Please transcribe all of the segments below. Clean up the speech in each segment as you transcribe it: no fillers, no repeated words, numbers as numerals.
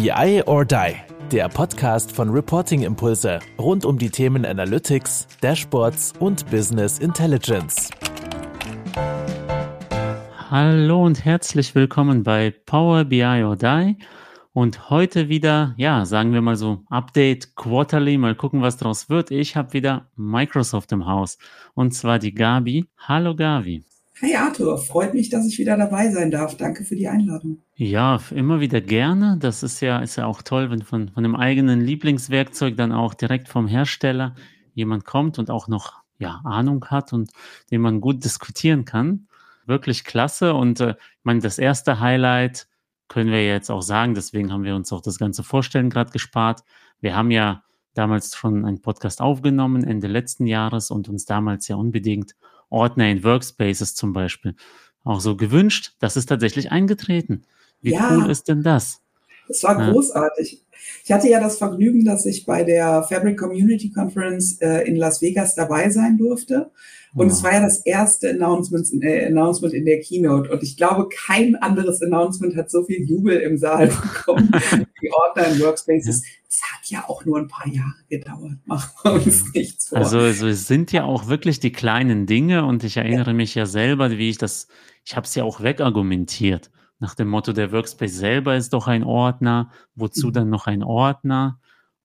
BI or Die, der Podcast von Reporting Impulse rund um die Themen Analytics, Dashboards und Business Intelligence. Hallo und herzlich willkommen bei Power BI or Die und heute wieder, sagen wir mal so, Update Quarterly, mal gucken, was draus wird. Ich habe wieder Microsoft im Haus und zwar die Gabi. Hallo Gabi. Hey Arthur, freut mich, dass ich wieder dabei sein darf. Danke für die Einladung. Ja, immer wieder gerne. Das ist ja auch toll, wenn von dem eigenen Lieblingswerkzeug dann auch direkt vom Hersteller jemand kommt und auch noch Ahnung hat und den man gut diskutieren kann. Wirklich klasse. Und ich meine, das erste Highlight können wir jetzt auch sagen, deswegen haben wir uns auch das ganze Vorstellen gerade gespart. Wir haben ja damals schon einen Podcast aufgenommen, Ende letzten Jahres, und uns damals ja unbedingt Ordner in Workspaces zum Beispiel auch so gewünscht. Das ist tatsächlich eingetreten. Wie cool ist denn das? Es war großartig. Ich hatte ja das Vergnügen, dass ich bei der Fabric Community Conference in Las Vegas dabei sein durfte. Und es war ja das erste Announcement in der Keynote. Und ich glaube, kein anderes Announcement hat so viel Jubel im Saal bekommen wie Ordner in Workspaces. Es hat ja auch nur ein paar Jahre gedauert. Machen wir uns nichts vor. Also es sind ja auch wirklich die kleinen Dinge. Und ich erinnere mich ja selber, ich habe es ja auch wegargumentiert. Nach dem Motto, der Workspace selber ist doch ein Ordner. Wozu dann noch ein Ordner?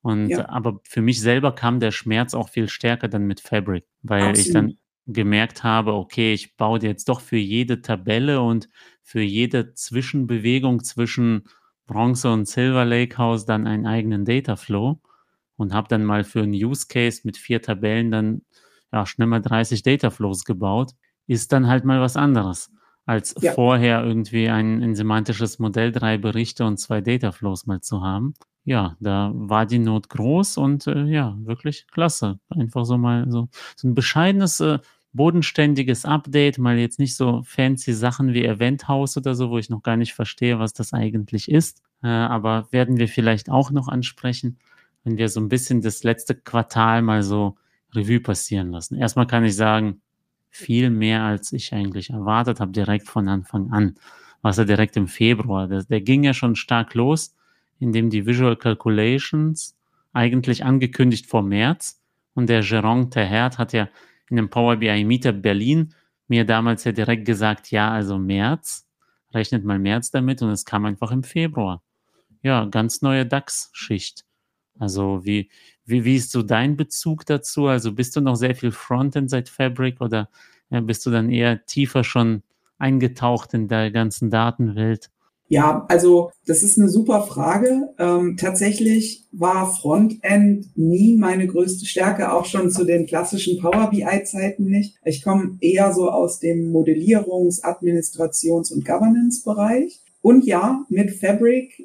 Aber für mich selber kam der Schmerz auch viel stärker dann mit Fabric, weil ich dann gemerkt habe, okay, ich baue jetzt doch für jede Tabelle und für jede Zwischenbewegung zwischen Bronze und Silver Lakehouse dann einen eigenen Dataflow und habe dann mal für einen Use Case mit 4 Tabellen dann schnell mal 30 Dataflows gebaut. Ist dann halt mal was anderes, als vorher irgendwie ein semantisches Modell, 3 Berichte und 2 Dataflows mal zu haben. Ja, da war die Not groß und wirklich klasse. Einfach so mal so ein bescheidenes, bodenständiges Update, mal jetzt nicht so fancy Sachen wie Event House oder so, wo ich noch gar nicht verstehe, was das eigentlich ist. Aber werden wir vielleicht auch noch ansprechen, wenn wir so ein bisschen das letzte Quartal mal so Revue passieren lassen. Erstmal kann ich sagen, viel mehr, als ich eigentlich erwartet habe, direkt von Anfang an. Was direkt im Februar, der ging ja schon stark los, indem die Visual Calculations eigentlich angekündigt vor März, und der Jérôme Terhert hat ja in dem Power BI Meetup Berlin mir damals ja direkt gesagt, also März, rechnet mal März damit, und es kam einfach im Februar. Ja, ganz neue DAX-Schicht. Also wie ist so dein Bezug dazu? Also bist du noch sehr viel Frontend seit Fabric oder bist du dann eher tiefer schon eingetaucht in der ganzen Datenwelt? Ja, also das ist eine super Frage. Tatsächlich war Frontend nie meine größte Stärke, auch schon zu den klassischen Power BI-Zeiten nicht. Ich komme eher so aus dem Modellierungs-, Administrations- und Governance-Bereich. Und mit Fabric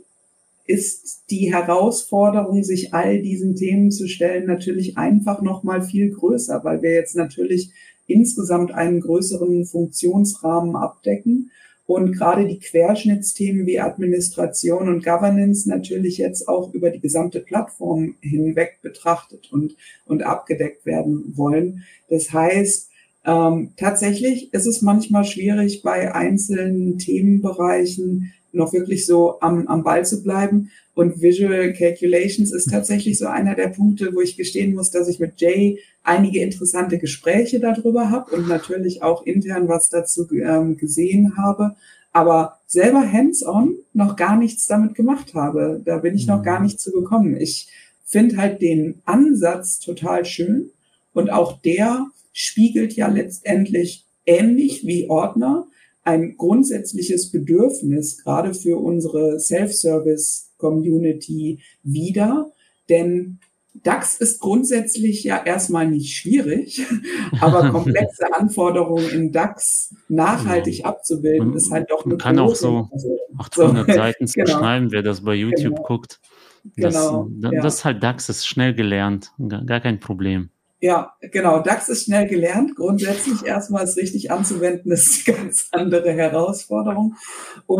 ist die Herausforderung, sich all diesen Themen zu stellen, natürlich einfach noch mal viel größer, weil wir jetzt natürlich insgesamt einen größeren Funktionsrahmen abdecken und gerade die Querschnittsthemen wie Administration und Governance natürlich jetzt auch über die gesamte Plattform hinweg betrachtet und abgedeckt werden wollen. Das heißt, tatsächlich ist es manchmal schwierig, bei einzelnen Themenbereichen noch wirklich so am Ball zu bleiben. Und Visual Calculations ist tatsächlich so einer der Punkte, wo ich gestehen muss, dass ich mit Jay einige interessante Gespräche darüber habe und natürlich auch intern was dazu gesehen habe, aber selber hands-on noch gar nichts damit gemacht habe. Da bin ich noch gar nicht zu gekommen. Ich finde halt den Ansatz total schön, und auch der spiegelt ja letztendlich ähnlich wie Ordner ein grundsätzliches Bedürfnis, gerade für unsere Self-Service-Community wider. Denn DAX ist grundsätzlich ja erstmal nicht schwierig, aber komplexe Anforderungen in DAX nachhaltig abzubilden, ist halt doch eine kann auch so 800 Seiten beschreiben, wer das bei YouTube guckt. Das ist halt DAX, ist schnell gelernt, gar kein Problem. Ja, genau. DAX ist schnell gelernt. Grundsätzlich erstmal es richtig anzuwenden, ist eine ganz andere Herausforderung. Und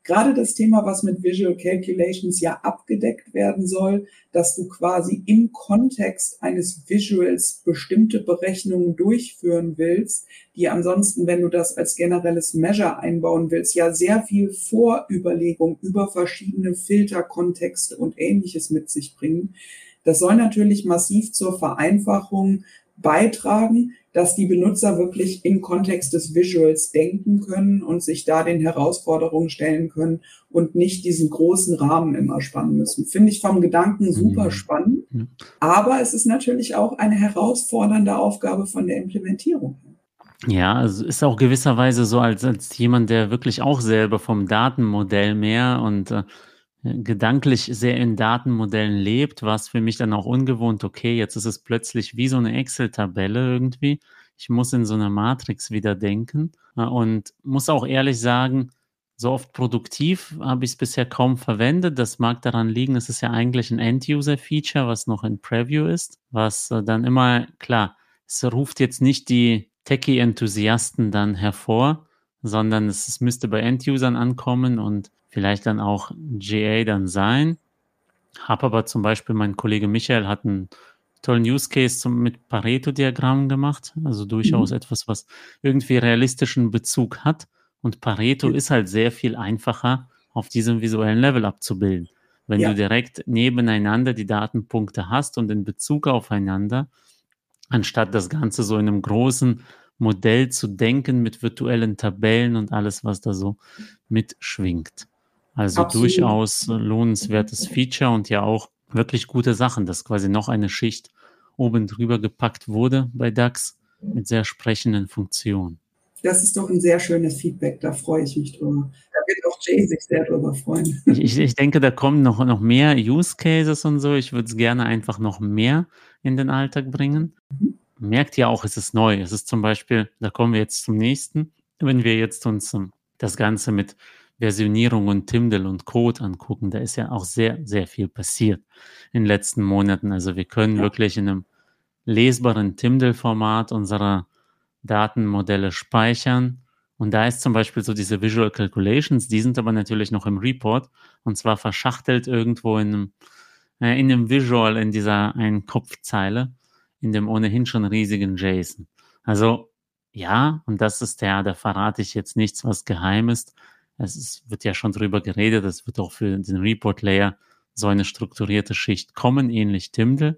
gerade das Thema, was mit Visual Calculations ja abgedeckt werden soll, dass du quasi im Kontext eines Visuals bestimmte Berechnungen durchführen willst, die ansonsten, wenn du das als generelles Measure einbauen willst, ja sehr viel Vorüberlegung über verschiedene Filterkontexte und Ähnliches mit sich bringen. Das soll natürlich massiv zur Vereinfachung beitragen, dass die Benutzer wirklich im Kontext des Visuals denken können und sich da den Herausforderungen stellen können und nicht diesen großen Rahmen immer spannen müssen. Finde ich vom Gedanken super spannend, aber es ist natürlich auch eine herausfordernde Aufgabe von der Implementierung. Ja, also ist auch gewisserweise so, als jemand, der wirklich auch selber vom Datenmodell mehr und gedanklich sehr in Datenmodellen lebt, war es für mich dann auch ungewohnt, okay, jetzt ist es plötzlich wie so eine Excel-Tabelle irgendwie. Ich muss in so einer Matrix wieder denken und muss auch ehrlich sagen, so oft produktiv habe ich es bisher kaum verwendet. Das mag daran liegen, es ist ja eigentlich ein End-User-Feature, was noch in Preview ist, was dann immer, klar, es ruft jetzt nicht die Techie-Enthusiasten dann hervor, sondern es müsste bei End-Usern ankommen und vielleicht dann auch GA dann sein. Habe aber zum Beispiel, mein Kollege Michael hat einen tollen Use Case mit Pareto-Diagrammen gemacht, also durchaus etwas, was irgendwie realistischen Bezug hat. Und Pareto ist halt sehr viel einfacher auf diesem visuellen Level abzubilden. Wenn du direkt nebeneinander die Datenpunkte hast und in Bezug aufeinander, anstatt das Ganze so in einem großen Modell zu denken mit virtuellen Tabellen und alles, was da so mitschwingt. Also durchaus lohnenswertes Feature und ja auch wirklich gute Sachen, dass quasi noch eine Schicht oben drüber gepackt wurde bei DAX mit sehr sprechenden Funktionen. Das ist doch ein sehr schönes Feedback, da freue ich mich drüber. Da wird auch Jay sich sehr drüber freuen. Ich denke, da kommen noch mehr Use Cases und so. Ich würde es gerne einfach noch mehr in den Alltag bringen. Merkt ja auch, es ist neu. Es ist zum Beispiel, da kommen wir jetzt zum nächsten, wenn wir jetzt uns das Ganze mit Versionierung und Timdel und Code angucken, da ist ja auch sehr, sehr viel passiert in den letzten Monaten. Also wir können wirklich in einem lesbaren Timdel-Format unsere Datenmodelle speichern. Und da ist zum Beispiel so diese Visual Calculations, die sind aber natürlich noch im Report und zwar verschachtelt irgendwo in einem Visual in dieser einen Kopfzeile, in dem ohnehin schon riesigen JSON. Also ja, und das ist da verrate ich jetzt nichts, was geheim ist. Wird ja schon drüber geredet, es wird auch für den Report-Layer so eine strukturierte Schicht kommen, ähnlich Timdel.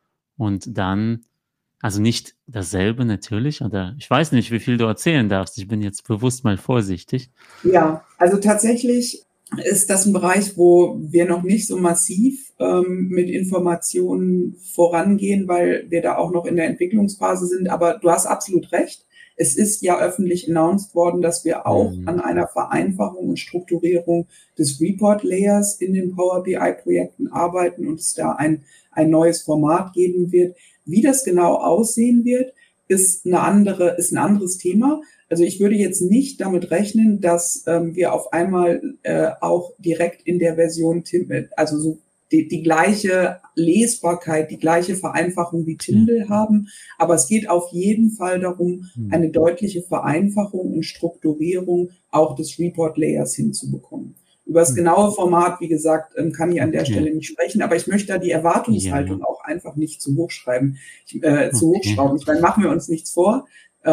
Und dann, also nicht dasselbe natürlich, oder ich weiß nicht, wie viel du erzählen darfst. Ich bin jetzt bewusst mal vorsichtig. Ja, also tatsächlich ist das ein Bereich, wo wir noch nicht so massiv mit Informationen vorangehen, weil wir da auch noch in der Entwicklungsphase sind. Aber du hast absolut recht. Es ist ja öffentlich announced worden, dass wir auch an einer Vereinfachung und Strukturierung des Report-Layers in den Power BI-Projekten arbeiten und es da ein neues Format geben wird. Wie das genau aussehen wird, ist ein anderes Thema. Also ich würde jetzt nicht damit rechnen, dass wir auf einmal auch direkt in der Version also so die gleiche Lesbarkeit, die gleiche Vereinfachung wie Timdel haben. Aber es geht auf jeden Fall darum, eine deutliche Vereinfachung und Strukturierung auch des Report-Layers hinzubekommen. Über das genaue Format, wie gesagt, kann ich an der Stelle nicht sprechen, aber ich möchte da die Erwartungshaltung auch einfach nicht zu hoch schreiben, zu hochschrauben. Ich meine, machen wir uns nichts vor.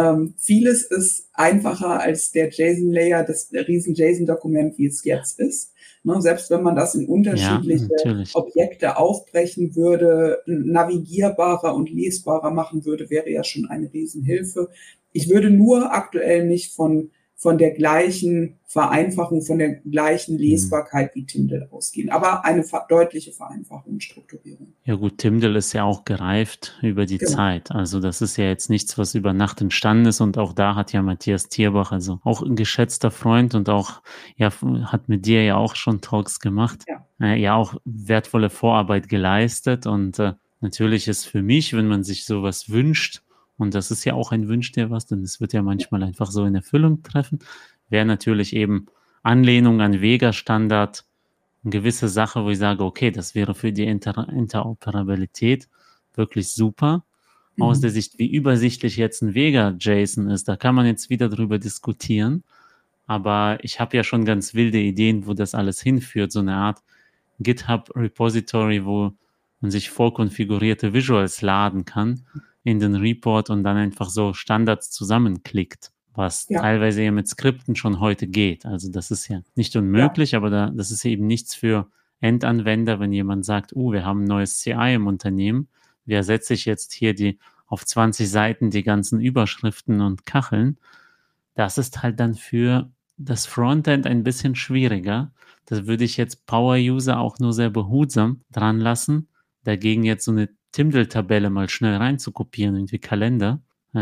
Vieles ist einfacher als der JSON-Layer, das riesen JSON-Dokument, wie es jetzt ist. Ne, selbst wenn man das in unterschiedliche Objekte aufbrechen würde, navigierbarer und lesbarer machen würde, wäre ja schon eine Riesenhilfe. Ich würde nur aktuell nicht von der gleichen Vereinfachung, von der gleichen Lesbarkeit wie Timdel ausgehen, aber eine deutliche Vereinfachung und Strukturierung. Ja gut, Timdel ist ja auch gereift über die Zeit. Also das ist ja jetzt nichts, was über Nacht entstanden ist und auch da hat ja Matthias Thierbach, also auch ein geschätzter Freund und auch, hat mit dir ja auch schon Talks gemacht, ja auch wertvolle Vorarbeit geleistet und natürlich ist für mich, wenn man sich sowas wünscht, und das ist ja auch ein Wunsch, der was, denn es wird ja manchmal einfach so in Erfüllung treffen, wäre natürlich eben Anlehnung an Vega-Standard eine gewisse Sache, wo ich sage, okay, das wäre für die Interoperabilität wirklich super. Aus der Sicht, wie übersichtlich jetzt ein Vega-JSON ist, da kann man jetzt wieder drüber diskutieren. aber ich habe ja schon ganz wilde Ideen, wo das alles hinführt, so eine Art GitHub-Repository, wo man sich vorkonfigurierte Visuals laden kann in den Report und dann einfach so Standards zusammenklickt, was teilweise ja mit Skripten schon heute geht. Also das ist ja nicht unmöglich, aber das ist eben nichts für Endanwender, wenn jemand sagt, wir haben ein neues CI im Unternehmen, wie ersetze ich jetzt hier auf 20 Seiten die ganzen Überschriften und Kacheln? Das ist halt dann für das Frontend ein bisschen schwieriger. Das würde ich jetzt Power-User auch nur sehr behutsam dran lassen. Dagegen jetzt so eine Timdal-Tabelle mal schnell reinzukopieren, irgendwie Kalender,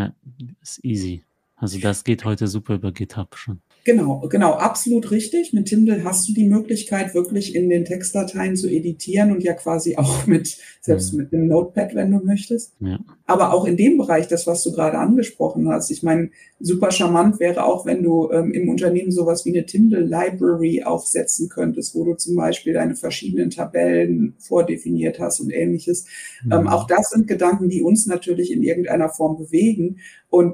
ist easy. Also das geht heute super über GitHub schon. Genau, absolut richtig. Mit Timdal hast du die Möglichkeit, wirklich in den Textdateien zu editieren und ja quasi auch selbst mit einem Notepad, wenn du möchtest. Ja. Aber auch in dem Bereich, das, was du gerade angesprochen hast, ich meine, super charmant wäre auch, wenn du im Unternehmen sowas wie eine Timdal Library aufsetzen könntest, wo du zum Beispiel deine verschiedenen Tabellen vordefiniert hast und ähnliches. Auch das sind Gedanken, die uns natürlich in irgendeiner Form bewegen. Und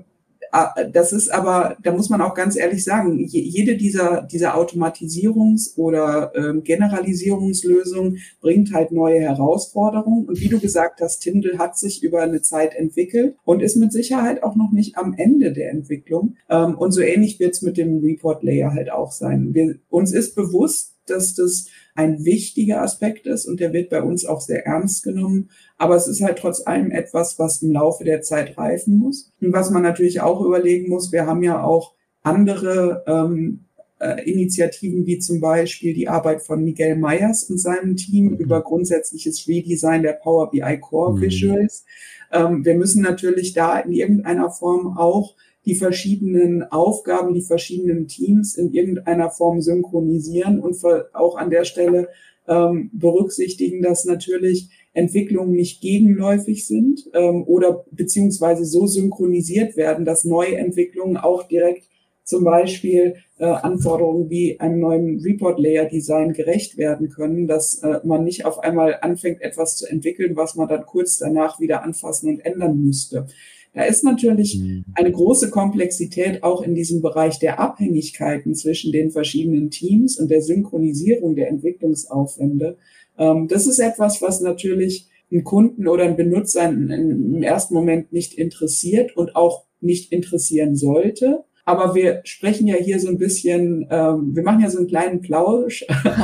das ist aber, da muss man auch ganz ehrlich sagen, jede dieser Automatisierungs- oder Generalisierungslösung bringt halt neue Herausforderungen. Und wie du gesagt hast, Timdal hat sich über eine Zeit entwickelt und ist mit Sicherheit auch noch nicht am Ende der Entwicklung. Und so ähnlich wird es mit dem Report Layer halt auch sein. Uns ist bewusst, dass das ein wichtiger Aspekt ist und der wird bei uns auch sehr ernst genommen. Aber es ist halt trotz allem etwas, was im Laufe der Zeit reifen muss. Und was man natürlich auch überlegen muss, wir haben ja auch andere Initiativen, wie zum Beispiel die Arbeit von Miguel Meyers und seinem Team über grundsätzliches Redesign der Power BI Core Visuals. Wir müssen natürlich da in irgendeiner Form auch die verschiedenen Aufgaben, die verschiedenen Teams in irgendeiner Form synchronisieren und auch an der Stelle berücksichtigen, dass natürlich Entwicklungen nicht gegenläufig sind oder beziehungsweise so synchronisiert werden, dass neue Entwicklungen auch direkt zum Beispiel Anforderungen wie einem neuen Report-Layer-Design gerecht werden können, dass man nicht auf einmal anfängt, etwas zu entwickeln, was man dann kurz danach wieder anfassen und ändern müsste. Da ist natürlich eine große Komplexität auch in diesem Bereich der Abhängigkeiten zwischen den verschiedenen Teams und der Synchronisierung der Entwicklungsaufwände. Das ist etwas, was natürlich einen Kunden oder einen Benutzer im ersten Moment nicht interessiert und auch nicht interessieren sollte. Aber wir sprechen ja hier so ein bisschen, wir machen ja so einen kleinen Plausch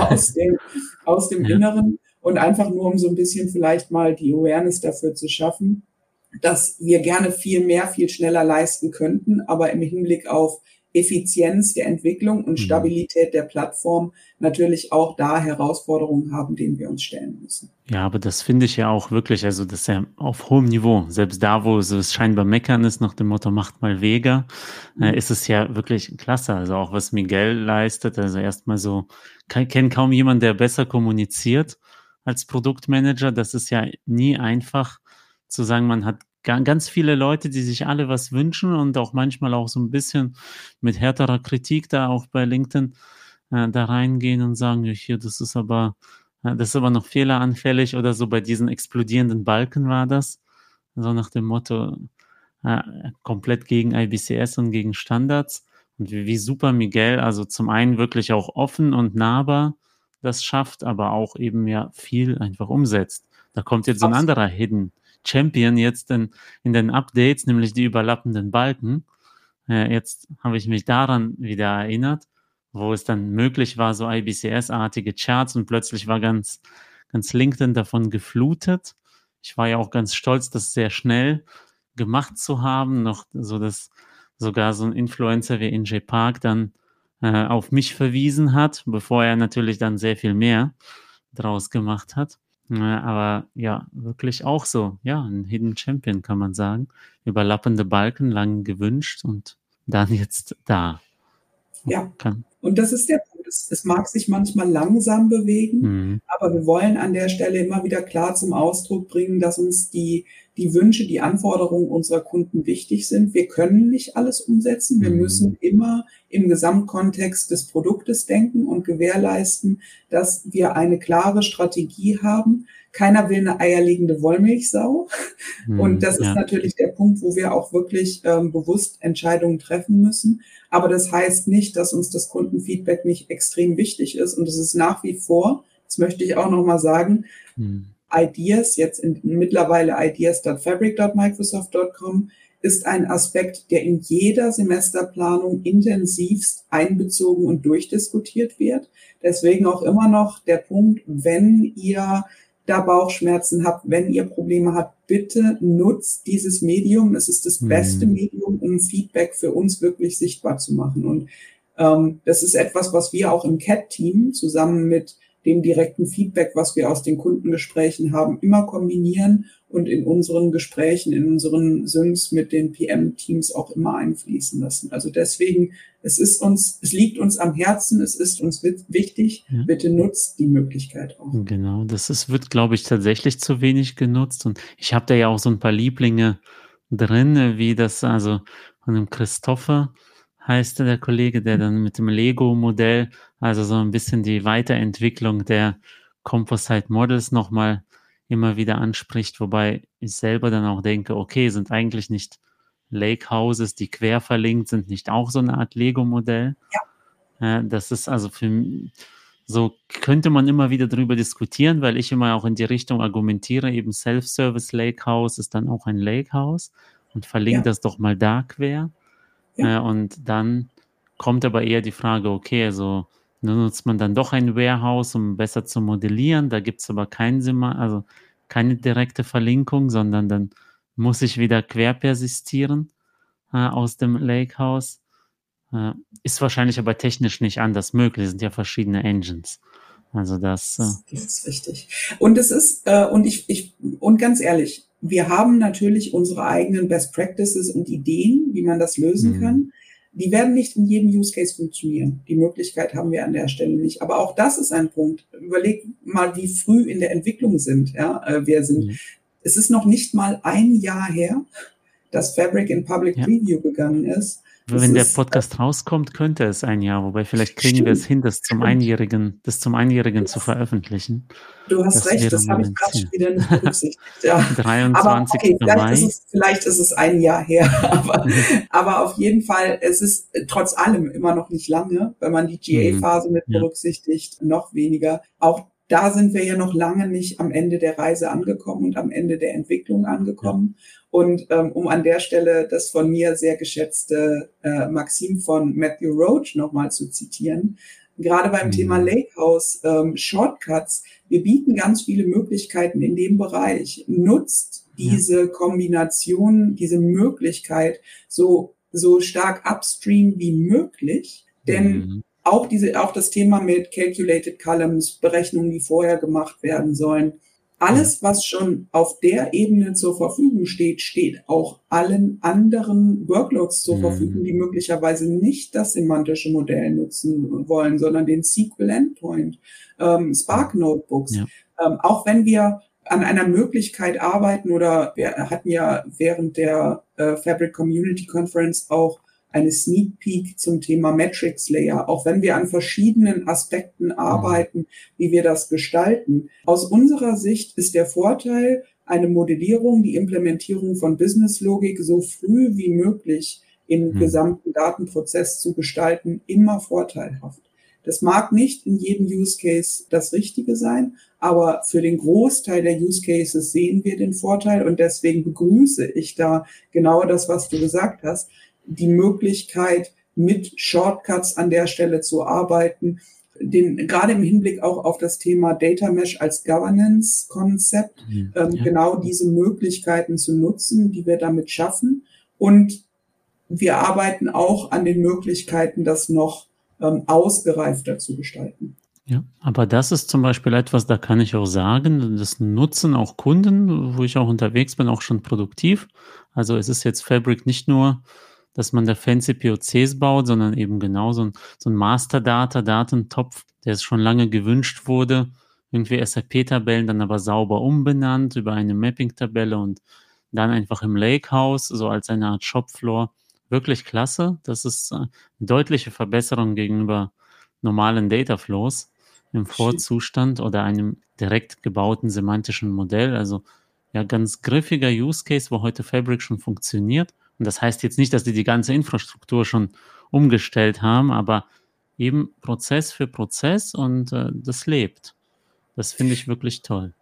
aus dem Inneren und einfach nur, um so ein bisschen vielleicht mal die Awareness dafür zu schaffen, dass wir gerne viel mehr, viel schneller leisten könnten, aber im Hinblick auf Effizienz der Entwicklung und Stabilität der Plattform natürlich auch da Herausforderungen haben, denen wir uns stellen müssen. Ja, aber das finde ich ja auch wirklich, also das ist ja auf hohem Niveau. Selbst da, wo es scheinbar meckern ist, nach dem Motto, macht mal Vega, ist es ja wirklich klasse. Also auch was Miguel leistet, also erstmal so, kenne kaum jemand, der besser kommuniziert als Produktmanager. Das ist ja nie einfach zu sagen, man hat ganz viele Leute, die sich alle was wünschen und auch manchmal auch so ein bisschen mit härterer Kritik da auch bei LinkedIn da reingehen und sagen, ja, hier, das ist aber noch fehleranfällig oder so. Bei diesen explodierenden Balken war das, so nach dem Motto komplett gegen IBCS und gegen Standards. Und wie super Miguel, also zum einen wirklich auch offen und nahbar das schafft, aber auch eben ja viel einfach umsetzt. Da kommt jetzt so ein anderer Hidden Champion jetzt in den Updates, nämlich die überlappenden Balken. Jetzt habe ich mich daran wieder erinnert, wo es dann möglich war, so IBCS-artige Charts und plötzlich war ganz LinkedIn davon geflutet. Ich war ja auch ganz stolz, das sehr schnell gemacht zu haben, noch so, dass sogar so ein Influencer wie NJ Park dann auf mich verwiesen hat, bevor er natürlich dann sehr viel mehr draus gemacht hat. Aber ja, wirklich auch so. Ja, ein Hidden Champion kann man sagen. Überlappende Balken, lang gewünscht und dann jetzt da. Ja, und das ist der Punkt. Es mag sich manchmal langsam bewegen, aber wir wollen an der Stelle immer wieder klar zum Ausdruck bringen, dass uns die die Wünsche, die Anforderungen unserer Kunden wichtig sind. Wir können nicht alles umsetzen. Wir müssen immer im Gesamtkontext des Produktes denken und gewährleisten, dass wir eine klare Strategie haben. Keiner will eine eierlegende Wollmilchsau. Und das ist natürlich der Punkt, wo wir auch wirklich bewusst Entscheidungen treffen müssen. Aber das heißt nicht, dass uns das Kundenfeedback nicht extrem wichtig ist. Und es ist nach wie vor, das möchte ich auch nochmal sagen, Ideas, jetzt mittlerweile ideas.fabric.microsoft.com, ist ein Aspekt, der in jeder Semesterplanung intensivst einbezogen und durchdiskutiert wird. Deswegen auch immer noch der Punkt, wenn ihr da Bauchschmerzen habt, wenn ihr Probleme habt, bitte nutzt dieses Medium. Es ist das beste Medium, um Feedback für uns wirklich sichtbar zu machen. Und das ist etwas, was wir auch im CAT-Team zusammen mit dem direkten Feedback, was wir aus den Kundengesprächen haben, immer kombinieren und in unseren Gesprächen, in unseren Syncs mit den PM-Teams auch immer einfließen lassen. Also deswegen, es liegt uns am Herzen, es ist uns wichtig, bitte nutzt die Möglichkeit auch. Genau, wird, glaube ich, tatsächlich zu wenig genutzt und ich habe da ja auch so ein paar Lieblinge drin, wie das, also von dem Christopher heißt der Kollege, der dann mit dem Lego-Modell, also so ein bisschen die Weiterentwicklung der Composite Models nochmal immer wieder anspricht, wobei ich selber dann auch denke, okay, sind eigentlich nicht Lake Houses, die quer verlinkt sind, nicht auch so eine Art Lego-Modell? Ja. Das ist also so könnte man immer wieder drüber diskutieren, weil ich immer auch in die Richtung argumentiere, eben Self-Service Lake House ist dann auch ein Lake House und verlinkt das doch mal da quer. Und dann kommt aber eher die Frage, okay, also nutzt man dann doch ein Warehouse, um besser zu modellieren, da gibt es aber keine direkte Verlinkung, sondern dann muss ich wieder quer persistieren aus dem Lakehouse. Ist wahrscheinlich aber technisch nicht anders möglich, es sind ja verschiedene Engines. Also das ist richtig. Und es ist, und ganz ehrlich, wir haben natürlich unsere eigenen Best Practices und Ideen, wie man das lösen kann. Die werden nicht in jedem Use Case funktionieren. Die Möglichkeit haben wir an der Stelle nicht. Aber auch das ist ein Punkt. Überleg mal, wie früh in der Entwicklung wir sind. Es ist noch nicht mal ein Jahr her, dass Fabric in Public Preview gegangen ist. Wenn der Podcast rauskommt, könnte es ein Jahr, wobei vielleicht kriegen wir es hin, das zum Einjährigen zu veröffentlichen. Du hast recht, das habe ich gerade schon wieder nicht berücksichtigt. Ja. 23. Aber Mai. Vielleicht ist es ein Jahr her, aber auf jeden Fall, es ist trotz allem immer noch nicht lange, wenn man die GA-Phase mit berücksichtigt, noch weniger. Auch da sind wir ja noch lange nicht am Ende der Reise angekommen und am Ende der Entwicklung angekommen. Und um an der Stelle das von mir sehr geschätzte Maxim von Matthew Roach nochmal zu zitieren, gerade beim Thema Lakehouse, Shortcuts, wir bieten ganz viele Möglichkeiten in dem Bereich. Nutzt diese Kombination, diese Möglichkeit so stark upstream wie möglich, denn auch das Thema mit Calculated Columns, Berechnungen, die vorher gemacht werden sollen. Alles, was schon auf der Ebene zur Verfügung steht, steht auch allen anderen Workloads zur Verfügung, die möglicherweise nicht das semantische Modell nutzen wollen, sondern den SQL Endpoint, Spark Notebooks. Auch wenn wir an einer Möglichkeit arbeiten oder wir hatten ja während der Fabric Community Conference auch eine Sneak Peek zum Thema Metrics Layer, auch wenn wir an verschiedenen Aspekten arbeiten, wie wir das gestalten. Aus unserer Sicht ist der Vorteil, eine Modellierung, die Implementierung von Businesslogik so früh wie möglich im gesamten Datenprozess zu gestalten, immer vorteilhaft. Das mag nicht in jedem Use Case das Richtige sein, aber für den Großteil der Use Cases sehen wir den Vorteil und deswegen begrüße ich da genau das, was du gesagt hast, die Möglichkeit, mit Shortcuts an der Stelle zu arbeiten, gerade im Hinblick auch auf das Thema Data Mesh als Governance-Konzept, genau diese Möglichkeiten zu nutzen, die wir damit schaffen. Und wir arbeiten auch an den Möglichkeiten, das noch ausgereifter zu gestalten. Ja, aber das ist zum Beispiel etwas, da kann ich auch sagen, das nutzen auch Kunden, wo ich auch unterwegs bin, auch schon produktiv. Also es ist jetzt Fabric nicht nur, dass man da fancy POCs baut, sondern eben genau so ein Master-Datentopf, der es schon lange gewünscht wurde, irgendwie SAP-Tabellen dann aber sauber umbenannt über eine Mapping-Tabelle und Dann einfach im Lakehouse, so als eine Art Shopfloor. Wirklich klasse. Das ist eine deutliche Verbesserung gegenüber normalen Dataflows im Schön. Vorzustand oder einem direkt gebauten semantischen Modell. Also ja, ganz griffiger Use Case, wo heute Fabric schon funktioniert. Und das heißt jetzt nicht, dass die ganze Infrastruktur schon umgestellt haben, aber eben Prozess für Prozess und das lebt. Das finde ich wirklich toll.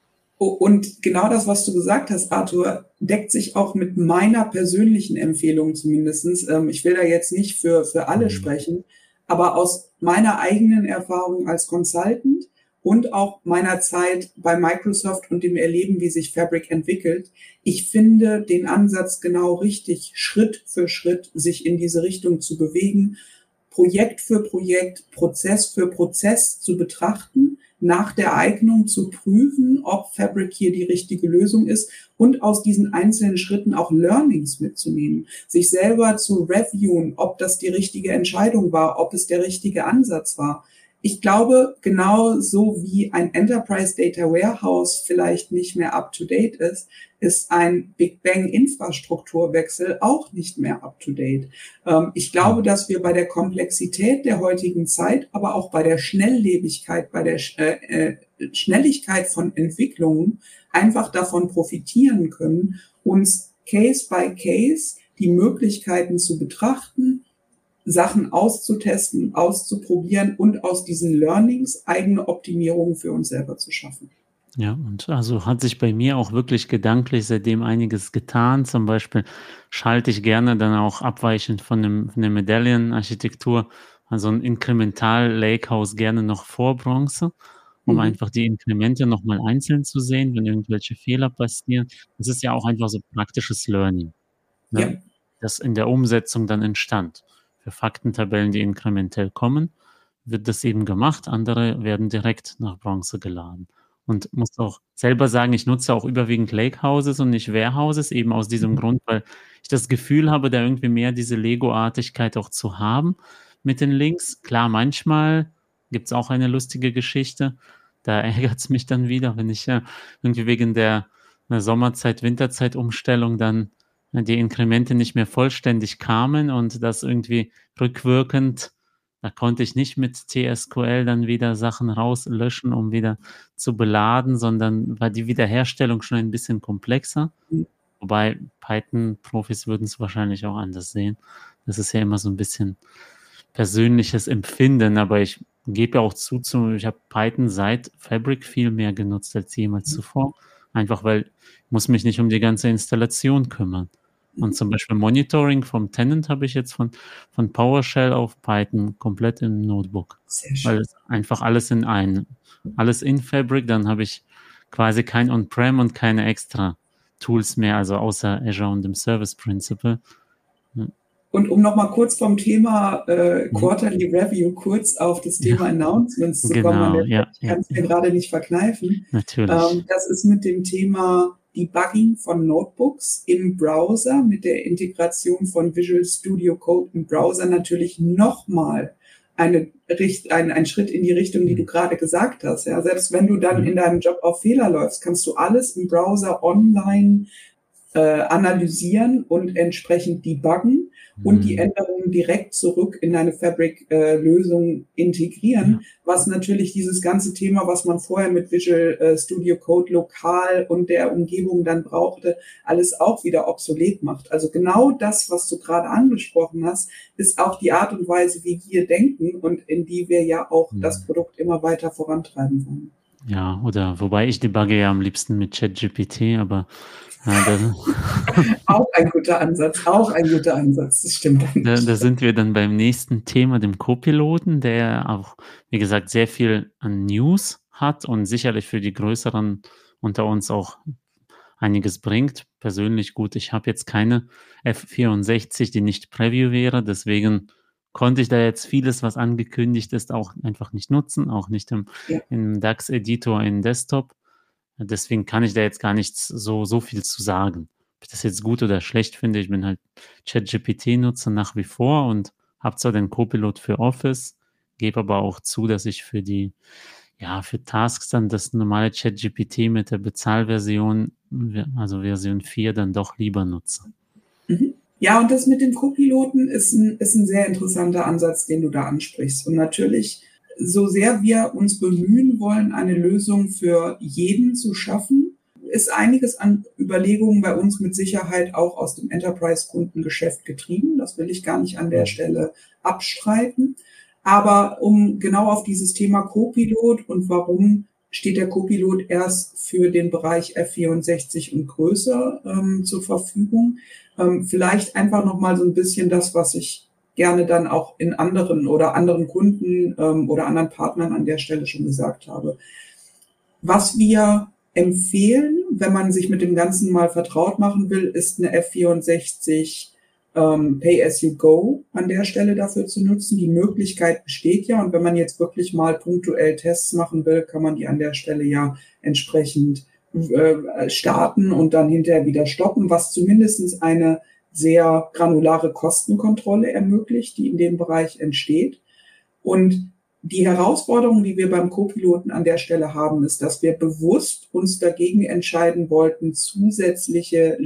Und genau das, was du gesagt hast, Arthur, deckt sich auch mit meiner persönlichen Empfehlung zumindestens. Ich will da jetzt nicht für alle sprechen, aber aus meiner eigenen Erfahrung als Consultant und auch meiner Zeit bei Microsoft und dem Erleben, wie sich Fabric entwickelt, ich finde den Ansatz genau richtig, Schritt für Schritt sich in diese Richtung zu bewegen, Projekt für Projekt, Prozess für Prozess zu betrachten, nach der Eignung zu prüfen, ob Fabric hier die richtige Lösung ist und aus diesen einzelnen Schritten auch Learnings mitzunehmen, sich selber zu reviewen, ob das die richtige Entscheidung war, ob es der richtige Ansatz war. Ich glaube, genau so wie ein Enterprise Data Warehouse vielleicht nicht mehr up-to-date ist ein Big Bang Infrastrukturwechsel auch nicht mehr up-to-date. Ich glaube, dass wir bei der Komplexität der heutigen Zeit, aber auch bei der Schnelllebigkeit, bei der Schnelligkeit von Entwicklungen einfach davon profitieren können, uns Case by Case die Möglichkeiten zu betrachten, Sachen auszutesten, auszuprobieren und aus diesen Learnings eigene Optimierungen für uns selber zu schaffen. Ja, und also hat sich bei mir auch wirklich gedanklich seitdem einiges getan. Zum Beispiel schalte ich gerne dann auch abweichend von der Medallion-Architektur, also ein Inkremental-Lakehouse gerne noch vor Bronze, um einfach die Inkremente nochmal einzeln zu sehen, wenn irgendwelche Fehler passieren. Das ist ja auch einfach so praktisches Learning, Ja. ne, das in der Umsetzung dann entstand. Für Faktentabellen, die inkrementell kommen, wird das eben gemacht. Andere werden direkt nach Bronze geladen. Und muss auch selber sagen, ich nutze auch überwiegend Lakehouses und nicht Warehouses, eben aus diesem Grund, weil ich das Gefühl habe, da irgendwie mehr diese Lego-Artigkeit auch zu haben mit den Links. Klar, manchmal gibt es auch eine lustige Geschichte. Da ärgert es mich dann wieder, wenn ich irgendwie wegen der Sommerzeit, Winterzeit-Umstellung dann die Inkremente nicht mehr vollständig kamen und das irgendwie rückwirkend, da konnte ich nicht mit TSQL dann wieder Sachen rauslöschen, um wieder zu beladen, sondern war die Wiederherstellung schon ein bisschen komplexer. Wobei Python-Profis würden es wahrscheinlich auch anders sehen. Das ist ja immer so ein bisschen persönliches Empfinden, aber ich gebe ja auch zu, ich habe Python seit Fabric viel mehr genutzt als jemals zuvor. Einfach weil ich muss mich nicht um die ganze Installation kümmern. Und zum Beispiel Monitoring vom Tenant habe ich jetzt von PowerShell auf Python komplett im Notebook. Sehr schön. Weil es einfach alles in Fabric, dann habe ich quasi kein On-Prem und keine extra Tools mehr, also außer Azure und dem Service Principle. Und um nochmal kurz vom Thema Quarterly Review kurz auf das Thema Announcements zu kommen, ich kann es mir gerade nicht verkneifen. Natürlich. Das ist mit dem Thema Debugging von Notebooks im Browser, mit der Integration von Visual Studio Code im Browser natürlich nochmal ein Schritt in die Richtung, die du gerade gesagt hast. Ja, selbst wenn du dann in deinem Job auf Fehler läufst, kannst du alles im Browser online analysieren und entsprechend debuggen und die Änderungen direkt zurück in deine Fabric-Lösung integrieren, was natürlich dieses ganze Thema, was man vorher mit Visual Studio Code lokal und der Umgebung dann brauchte, alles auch wieder obsolet macht. Also genau das, was du gerade angesprochen hast, ist auch die Art und Weise, wie wir denken und in die wir ja auch das Produkt immer weiter vorantreiben wollen. Ja, oder wobei ich debugge ja am liebsten mit ChatGPT, aber auch ein guter Ansatz, das stimmt. Da sind wir dann beim nächsten Thema, dem Co-Piloten, der auch, wie gesagt, sehr viel an News hat und sicherlich für die Größeren unter uns auch einiges bringt. Persönlich gut, ich habe jetzt keine F64, die nicht Preview wäre, deswegen konnte ich da jetzt vieles, was angekündigt ist, auch einfach nicht nutzen, auch nicht im DAX-Editor in Desktop. Deswegen kann ich da jetzt gar nichts so viel zu sagen. Ob ich das jetzt gut oder schlecht finde, ich bin halt ChatGPT-Nutzer nach wie vor und habe zwar den Copilot für Office, gebe aber auch zu, dass ich für die Ja, für Tasks dann das normale ChatGPT mit der Bezahlversion, also Version 4, dann doch lieber nutze. Mhm. Ja, und das mit dem Co-Piloten ist ein sehr interessanter Ansatz, den du da ansprichst. Und natürlich, so sehr wir uns bemühen wollen, eine Lösung für jeden zu schaffen, ist einiges an Überlegungen bei uns mit Sicherheit auch aus dem Enterprise-Kundengeschäft getrieben. Das will ich gar nicht an der Stelle abstreiten. Aber um genau auf dieses Thema Co-Pilot und warum steht der Co-Pilot erst für den Bereich F64 und größer zur Verfügung, vielleicht einfach nochmal so ein bisschen das, was ich gerne dann auch in anderen Kunden oder anderen Partnern an der Stelle schon gesagt habe. Was wir empfehlen, wenn man sich mit dem Ganzen mal vertraut machen will, ist eine F64 Pay-as-you-go an der Stelle dafür zu nutzen. Die Möglichkeit besteht ja, und wenn man jetzt wirklich mal punktuell Tests machen will, kann man die an der Stelle ja entsprechend starten und dann hinterher wieder stoppen, was zumindest eine sehr granulare Kostenkontrolle ermöglicht, die in dem Bereich entsteht. Und die Herausforderung, die wir beim Co-Piloten an der Stelle haben, ist, dass wir bewusst uns dagegen entscheiden wollten, zusätzliche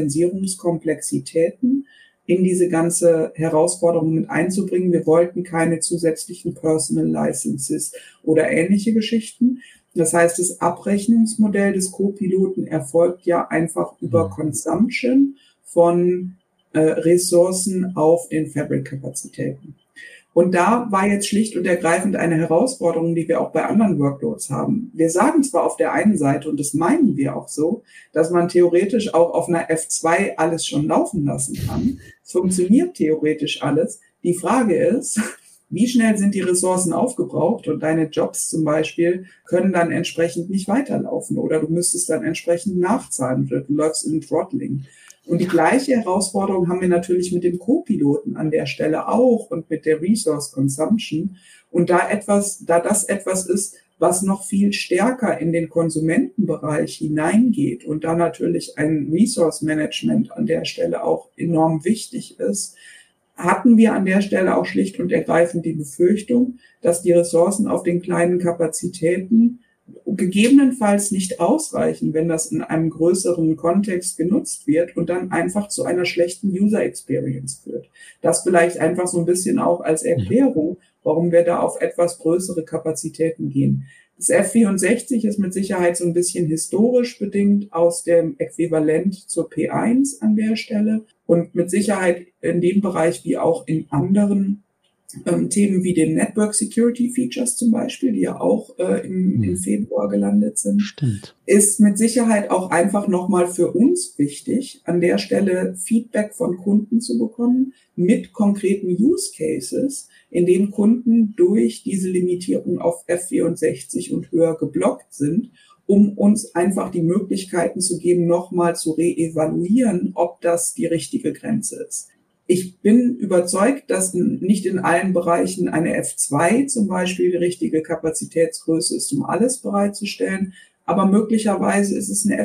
Lizenzierungskomplexitäten in diese ganze Herausforderung mit einzubringen. Wir wollten keine zusätzlichen Personal Licenses oder ähnliche Geschichten. Das heißt, das Abrechnungsmodell des Co-Piloten erfolgt ja einfach über Consumption von Ressourcen auf den Fabric-Kapazitäten. Und da war jetzt schlicht und ergreifend eine Herausforderung, die wir auch bei anderen Workloads haben. Wir sagen zwar auf der einen Seite, und das meinen wir auch so, dass man theoretisch auch auf einer F2 alles schon laufen lassen kann. Es funktioniert theoretisch alles. Die Frage ist, wie schnell sind die Ressourcen aufgebraucht und deine Jobs zum Beispiel können dann entsprechend nicht weiterlaufen oder du müsstest dann entsprechend nachzahlen oder du läufst in Throttling. Und die gleiche Herausforderung haben wir natürlich mit dem Co-Piloten an der Stelle auch und mit der Resource Consumption. Und da das etwas ist, was noch viel stärker in den Konsumentenbereich hineingeht und da natürlich ein Resource Management an der Stelle auch enorm wichtig ist, hatten wir an der Stelle auch schlicht und ergreifend die Befürchtung, dass die Ressourcen auf den kleinen Kapazitäten gegebenenfalls nicht ausreichen, wenn das in einem größeren Kontext genutzt wird und dann einfach zu einer schlechten User Experience führt. Das vielleicht einfach so ein bisschen auch als Erklärung, warum wir da auf etwas größere Kapazitäten gehen. Das F64 ist mit Sicherheit so ein bisschen historisch bedingt aus dem Äquivalent zur P1 an der Stelle und mit Sicherheit in dem Bereich wie auch in anderen Themen wie den Network Security Features zum Beispiel, die ja auch im Februar gelandet sind, Stimmt. Ist mit Sicherheit auch einfach nochmal für uns wichtig, an der Stelle Feedback von Kunden zu bekommen mit konkreten Use Cases, in denen Kunden durch diese Limitierung auf F64 und höher geblockt sind, um uns einfach die Möglichkeiten zu geben, nochmal zu reevaluieren, ob das die richtige Grenze ist. Ich bin überzeugt, dass nicht in allen Bereichen eine F2 zum Beispiel die richtige Kapazitätsgröße ist, um alles bereitzustellen. Aber möglicherweise ist es eine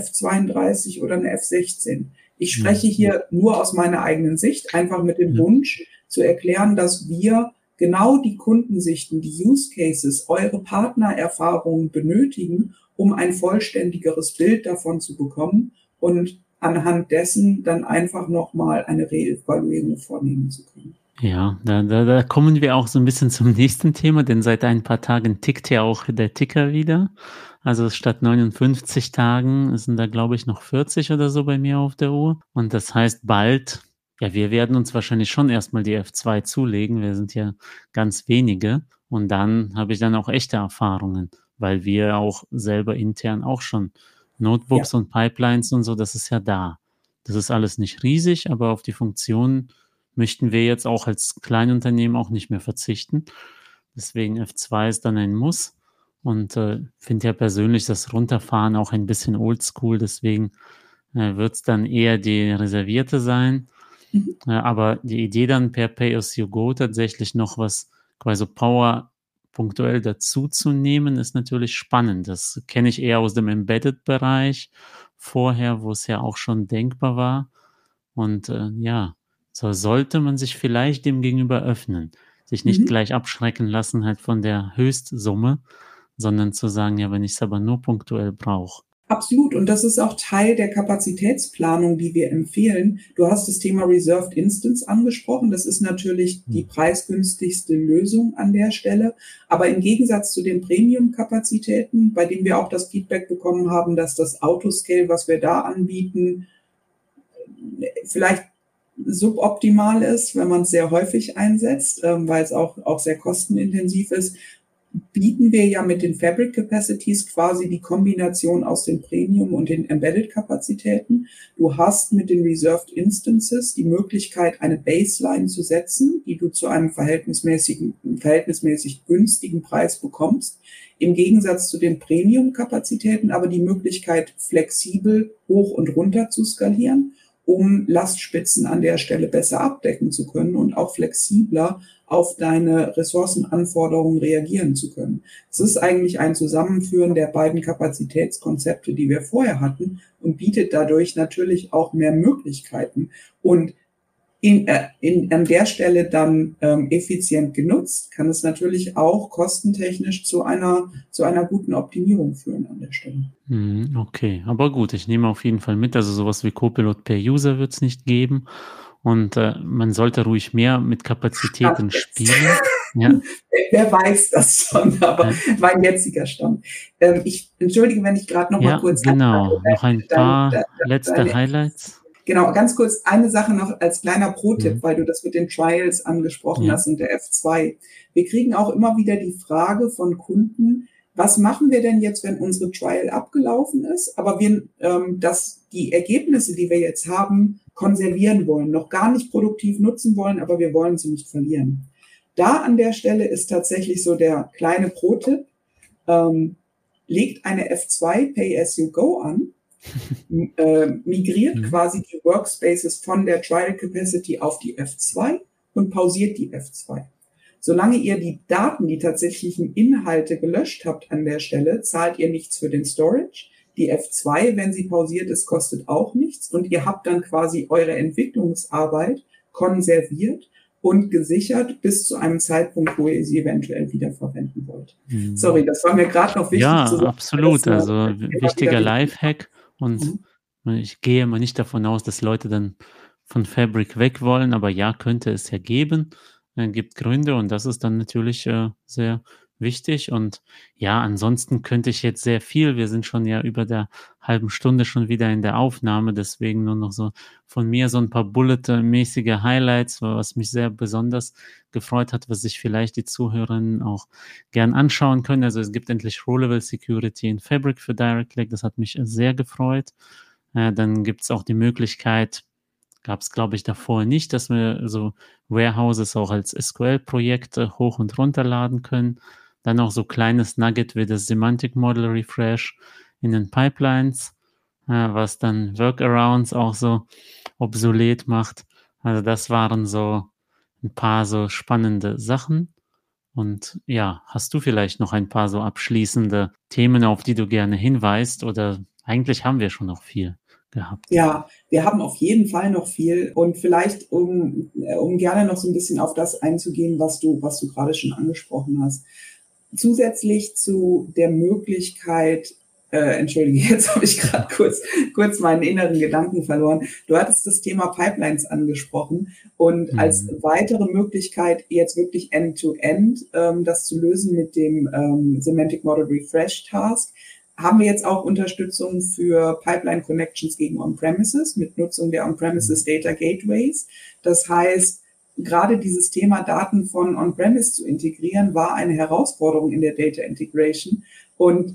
F32 oder eine F16. Ich spreche hier nur aus meiner eigenen Sicht, einfach mit dem Wunsch zu erklären, dass wir genau die Kundensichten, die Use Cases, eure Partnererfahrungen benötigen, um ein vollständigeres Bild davon zu bekommen und anhand dessen dann einfach nochmal eine Reevaluierung vornehmen zu können. Ja, da kommen wir auch so ein bisschen zum nächsten Thema, denn seit ein paar Tagen tickt ja auch der Ticker wieder. Also statt 59 Tagen sind da, glaube ich, noch 40 oder so bei mir auf der Uhr. Und das heißt bald, ja, wir werden uns wahrscheinlich schon erstmal die F2 zulegen. Wir sind ja ganz wenige. Und dann habe ich dann auch echte Erfahrungen, weil wir auch selber intern auch schon Notebooks und Pipelines und so, das ist ja da. Das ist alles nicht riesig, aber auf die Funktionen möchten wir jetzt auch als Kleinunternehmen auch nicht mehr verzichten. Deswegen F2 ist dann ein Muss und finde ja persönlich das Runterfahren auch ein bisschen oldschool, deswegen wird es dann eher die reservierte sein. Aber die Idee dann per Pay-as-you-go tatsächlich noch was quasi Power punktuell dazu zu nehmen, ist natürlich spannend. Das kenne ich eher aus dem Embedded-Bereich vorher, wo es ja auch schon denkbar war. Und ja, so sollte man sich vielleicht dem gegenüber öffnen. Sich nicht gleich abschrecken lassen halt von der Höchstsumme, sondern zu sagen, ja, wenn ich es aber nur punktuell brauche. Absolut. Und das ist auch Teil der Kapazitätsplanung, die wir empfehlen. Du hast das Thema Reserved Instance angesprochen. Das ist natürlich die preisgünstigste Lösung an der Stelle. Aber im Gegensatz zu den Premium-Kapazitäten, bei denen wir auch das Feedback bekommen haben, dass das Autoscale, was wir da anbieten, vielleicht suboptimal ist, wenn man es sehr häufig einsetzt, weil es auch sehr kostenintensiv ist, bieten wir ja mit den Fabric Capacities quasi die Kombination aus den Premium und den Embedded Kapazitäten. Du hast mit den Reserved Instances die Möglichkeit, eine Baseline zu setzen, die du zu einem verhältnismäßig günstigen Preis bekommst. Im Gegensatz zu den Premium Kapazitäten aber die Möglichkeit, flexibel hoch und runter zu skalieren, um Lastspitzen an der Stelle besser abdecken zu können und auch flexibler auf deine Ressourcenanforderungen reagieren zu können. Es ist eigentlich ein Zusammenführen der beiden Kapazitätskonzepte, die wir vorher hatten, und bietet dadurch natürlich auch mehr Möglichkeiten und an der Stelle dann effizient genutzt, kann es natürlich auch kostentechnisch zu einer guten Optimierung führen an der Stelle. Okay, aber gut, ich nehme auf jeden Fall mit, also sowas wie Copilot per User wird es nicht geben und man sollte ruhig mehr mit Kapazitäten spielen. Ja. Wer weiß das schon, aber mein jetziger Stand. Ich entschuldige, wenn ich gerade noch mal kurz... Genau, noch ein paar letzte Highlights. Genau, ganz kurz eine Sache noch als kleiner Pro-Tipp, weil du das mit den Trials angesprochen hast und der F2. Wir kriegen auch immer wieder die Frage von Kunden, was machen wir denn jetzt, wenn unsere Trial abgelaufen ist, aber wir die Ergebnisse, die wir jetzt haben, konservieren wollen, noch gar nicht produktiv nutzen wollen, aber wir wollen sie nicht verlieren. Da an der Stelle ist tatsächlich so der kleine Pro-Tipp, legt eine F2 Pay-as-you-go an, migriert quasi die Workspaces von der Trial Capacity auf die F2 und pausiert die F2. Solange ihr die Daten, die tatsächlichen Inhalte gelöscht habt an der Stelle, zahlt ihr nichts für den Storage. Die F2, wenn sie pausiert ist, kostet auch nichts und ihr habt dann quasi eure Entwicklungsarbeit konserviert und gesichert bis zu einem Zeitpunkt, wo ihr sie eventuell wieder verwenden wollt. Sorry, das war mir gerade noch wichtig zu sagen. Ja, absolut. Also wichtiger Lifehack. Und ich gehe mal nicht davon aus, dass Leute dann von Fabric weg wollen, aber ja, könnte es ja geben. Gibt Gründe und das ist dann natürlich sehr wichtig. Und ja, ansonsten könnte ich jetzt sehr viel. Wir sind schon ja über der halben Stunde schon wieder in der Aufnahme, deswegen nur noch so von mir so ein paar Bullet-mäßige Highlights, was mich sehr besonders gefreut hat, was sich vielleicht die Zuhörerinnen auch gern anschauen können. Also es gibt endlich Row-Level Security in Fabric für Direct Click, das hat mich sehr gefreut. Dann gibt es auch die Möglichkeit, gab es glaube ich davor nicht, dass wir so Warehouses auch als SQL-Projekte hoch und runterladen können. Dann auch so kleines Nugget wie das Semantic Model Refresh in den Pipelines, was dann Workarounds auch so obsolet macht. Also das waren so ein paar so spannende Sachen. Und ja, hast du vielleicht noch ein paar so abschließende Themen, auf die du gerne hinweist? Oder eigentlich haben wir schon noch viel gehabt? Ja, wir haben auf jeden Fall noch viel und vielleicht, um gerne noch so ein bisschen auf das einzugehen, was du gerade schon angesprochen hast. Zusätzlich zu der Möglichkeit, entschuldige, jetzt habe ich gerade kurz meinen inneren Gedanken verloren. Du hattest das Thema Pipelines angesprochen und als weitere Möglichkeit, jetzt wirklich End-to-End das zu lösen mit dem Semantic Model Refresh Task, haben wir jetzt auch Unterstützung für Pipeline Connections gegen On-Premises mit Nutzung der On-Premises Data Gateways. Das heißt, gerade dieses Thema Daten von On-Premise zu integrieren, war eine Herausforderung in der Data Integration. Und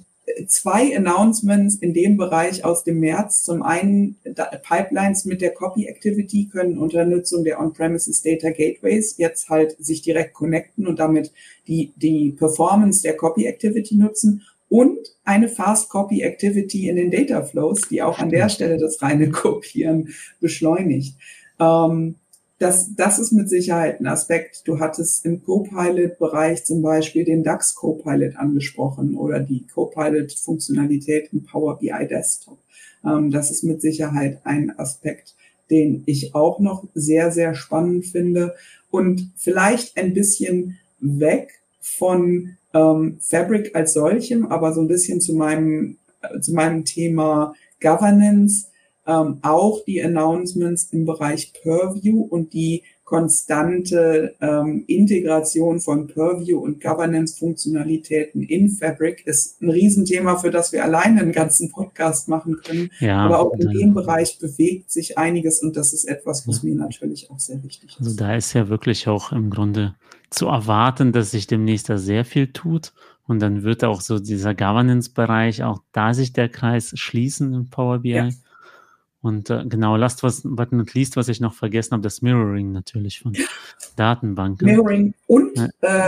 2 Announcements in dem Bereich aus dem März. Zum einen, Pipelines mit der Copy Activity können unter Nutzung der On-Premises Data Gateways jetzt halt sich direkt connecten und damit die Performance der Copy Activity nutzen. Und eine Fast Copy Activity in den Data Flows, die auch an der Stelle das reine Kopieren beschleunigt. Das ist mit Sicherheit ein Aspekt. Du hattest im Copilot-Bereich zum Beispiel den DAX Copilot angesprochen oder die Copilot-Funktionalität im Power BI Desktop. Das ist mit Sicherheit ein Aspekt, den ich auch noch sehr, sehr spannend finde und vielleicht ein bisschen weg von Fabric als solchem, aber so ein bisschen zu meinem Thema Governance, auch die Announcements im Bereich Purview und die konstante Integration von Purview und Governance-Funktionalitäten in Fabric ist ein Riesenthema, für das wir alleine einen ganzen Podcast machen können. Ja, aber auch in dem Bereich bewegt sich einiges und das ist etwas, was mir natürlich auch sehr wichtig ist. Also da ist ja wirklich auch im Grunde zu erwarten, dass sich demnächst da sehr viel tut und dann wird auch so dieser Governance-Bereich, auch da sich der Kreis schließen in Power BI. Ja. Und genau, last but not least, was ich noch vergessen habe, das Mirroring natürlich von Datenbanken. Mirroring und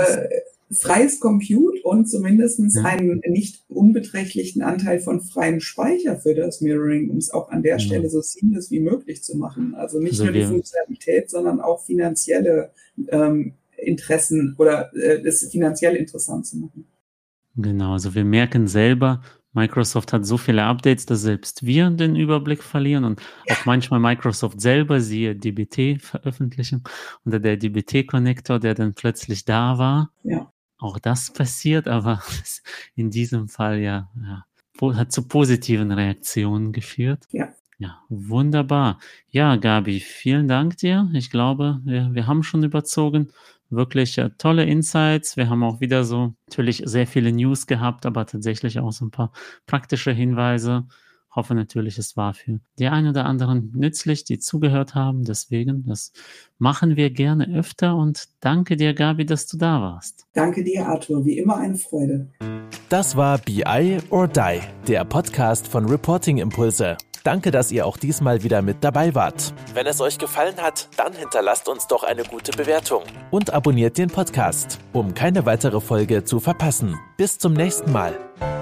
freies Compute und zumindest einen nicht unbeträchtlichen Anteil von freiem Speicher für das Mirroring, um es auch an der Stelle so seamless wie möglich zu machen. Also nicht nur die Funktionalität, sondern auch finanzielle Interessen oder es finanziell interessant zu machen. Genau, also wir merken selber, Microsoft hat so viele Updates, dass selbst wir den Überblick verlieren und auch manchmal Microsoft selber, siehe DBT-Veröffentlichung oder der DBT-Connector, der dann plötzlich da war. Ja. Auch das passiert, aber in diesem Fall hat zu positiven Reaktionen geführt. Ja. Ja, wunderbar. Ja, Gabi, vielen Dank dir. Ich glaube, wir haben schon überzogen. Wirklich tolle Insights. Wir haben auch wieder so natürlich sehr viele News gehabt, aber tatsächlich auch so ein paar praktische Hinweise. Hoffe natürlich, es war für die einen oder anderen nützlich, die zugehört haben. Deswegen, das machen wir gerne öfter und danke dir, Gabi, dass du da warst. Danke dir, Arthur. Wie immer eine Freude. Das war BI or Die, der Podcast von Reporting Impulse. Danke, dass ihr auch diesmal wieder mit dabei wart. Wenn es euch gefallen hat, dann hinterlasst uns doch eine gute Bewertung und abonniert den Podcast, um keine weitere Folge zu verpassen. Bis zum nächsten Mal.